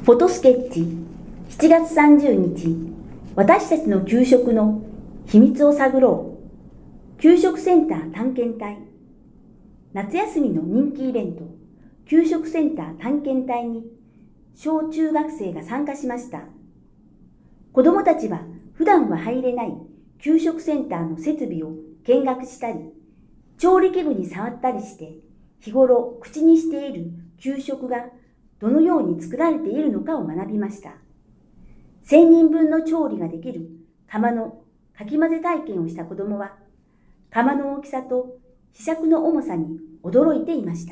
フォトスケッチ7月30日、私たちの給食の秘密を探ろう。給食センター探検隊。夏休みの人気イベント、給食センター探検隊に小中学生が参加しました。子どもたちは普段は入れない給食センターの設備を見学したり、調理器具に触ったりして、日頃口にしている給食がどのように作られているのかを学びました。1000人分の調理ができる釜のかき混ぜ体験をした子どもは、釜の大きさと柄杓の重さに驚いていました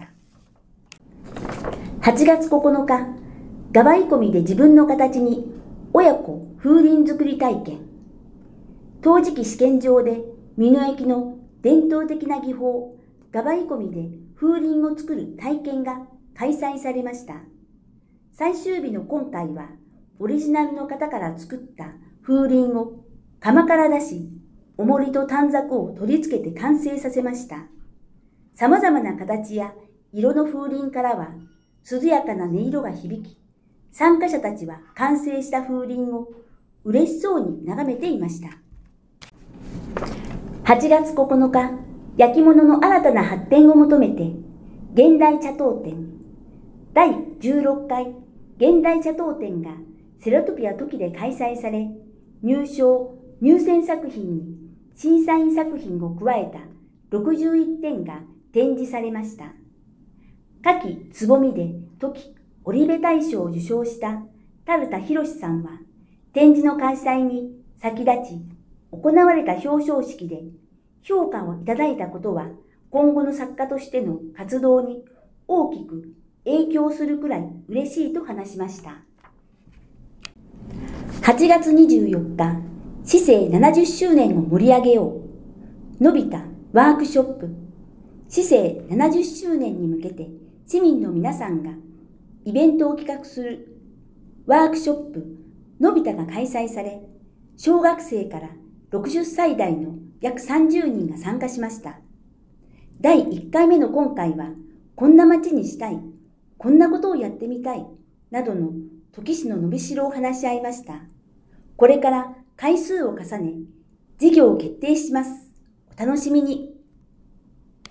。8月9日、ガバイ込みで自分の形に親子風鈴作り体験。陶磁器試験場で美濃焼の伝統的な技法、ガバイ込みで風鈴を作る体験が開催されました。最終日の今回は、オリジナルの型から作った風鈴を釜から出し、重りと短冊を取り付けて完成させました。様々な形や色の風鈴からは、涼やかな音色が響き、参加者たちは完成した風鈴を嬉しそうに眺めていました。8月9日、焼き物の新たな発展を求めて、現代茶刀展、第16回現代茶刀展がセラトピアトキで開催され、入選作品に審査員作品を加えた61点が展示されました。夏季つぼみでトキ織部大賞を受賞した田ルタ博さんは、展示の開催に先立ち行われた表彰式で評価をいただいたことは、今後の作家としての活動に大きく影響するくらい嬉しいと話しました。8月24日、市政70周年を盛り上げよう。のび太ワークショップ。市政70周年に向けて市民の皆さんがイベントを企画するワークショップのび太が開催され、小学生から60歳代の約30人が参加しました。第1回目の今回は、こんな街にしたい、こんなことをやってみたい、などの土岐市の伸びしろを話し合いました。これから回数を重ね、事業を決定します。お楽しみに。